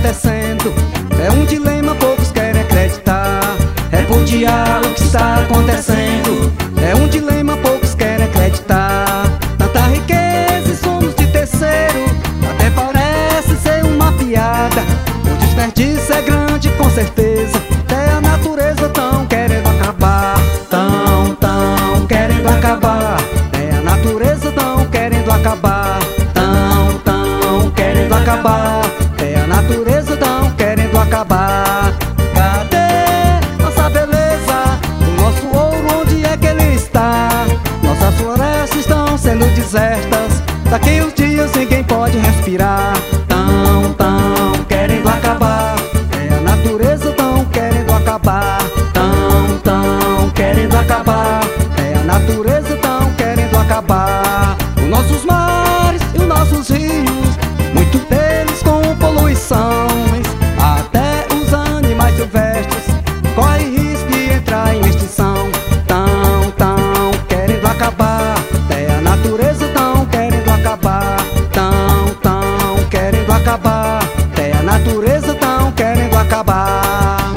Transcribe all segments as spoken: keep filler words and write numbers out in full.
acontecendo. É um dilema, poucos querem acreditar. Repudiar o que está acontecendo. É um dilema, poucos querem acreditar. Tanta riqueza e somos de terceiro, até parece ser uma piada. O desperdício é grande, com certeza. Até a natureza tão querendo acabar. Tão, tão querendo acabar. Até a natureza tão querendo acabar. Tão, tão querendo acabar. Até a natureza tão querendo acabar. Cadê nossa beleza? O nosso ouro, onde é que ele está? Nossas florestas estão sendo desertas. Daqui uns dias ninguém pode respirar. Tão, tão querendo acabar. É a natureza tão querendo acabar. Tão, tão querendo acabar. É a natureza tão querendo acabar. Os nossos mares e os nossos rios, muitos deles com poluições. Até os animais silvestres correm risco de entrar em extinção. Tão, tão querendo acabar. É a natureza tão querendo acabar. Tão, tão querendo acabar. É a natureza tão querendo acabar.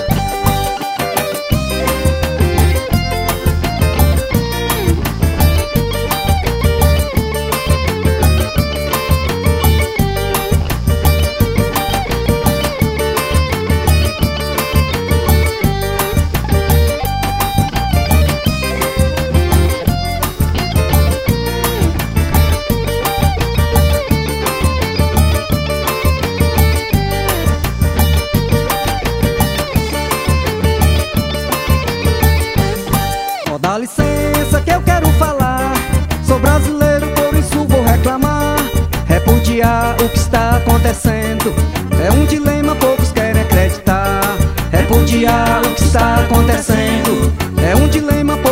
Dá licença que eu quero falar. Sou brasileiro, por isso vou reclamar. Repudiar o que está acontecendo. É um dilema, poucos querem acreditar. Repudiar o que está acontecendo. É um dilema,